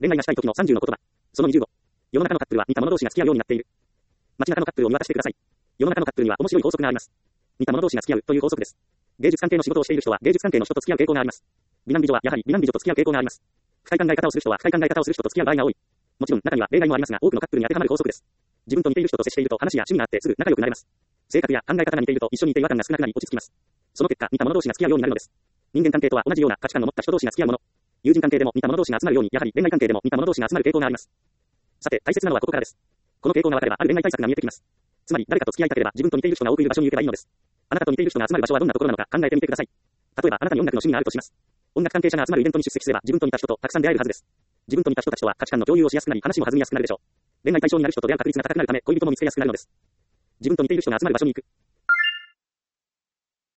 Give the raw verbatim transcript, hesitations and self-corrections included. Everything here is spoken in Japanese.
恋愛がしたい時のさんじゅうの言葉。そのにじゅうご。世の中のカップルは似た者同士が付き合うようになっている。街中のカップルを見渡してください。世の中のカップルには面白い法則があります。似た者同士が付き合うという法則です。芸術関係の仕事をしている人は芸術関係の人と付き合う傾向があります。美男美女はやはり美男美女と付き合う傾向があります。深い考え方をする人は深い考え方をする人と付き合う場合が多い。もちろん中には例外もありますが、多くのカップルに当てはまる法則です。自分と似ている人と接していると話や趣味があってすぐ仲良くなれます。性格や考え方が似ていると一緒にいて違和感が少なくなり落ち着きます。その結果、似た者同士が付き合うようになるのです。人間関係とは同じような価値観を持った人同士が付き合うもの。友人関係でも似た者同士が集まるように、やはり恋愛関係でも似た者同士が集まる傾向があります。さて、大切なのはここからです。この傾向が分かれば、ある恋愛対策が見えてきます。つまり、誰かと付き合いたければ、自分と似ている人が多くいる場所に行けばいいのです。あなたと似ている人が集まる場所はどんなところなのか考えてみてください。例えば、あなたに音楽の趣味があるとします。音楽関係者が集まるイベントに出席すれば、自分と似た人とたくさん出会えるはずです。自分と似た人たちとは価値観の共有をしやすくなり、話も弾みやすくなるでしょう。恋愛対象になる人と出会う確率が高くなるため、恋人も見つけやすくなるのです。自分と似ている人が集まる場所に行く。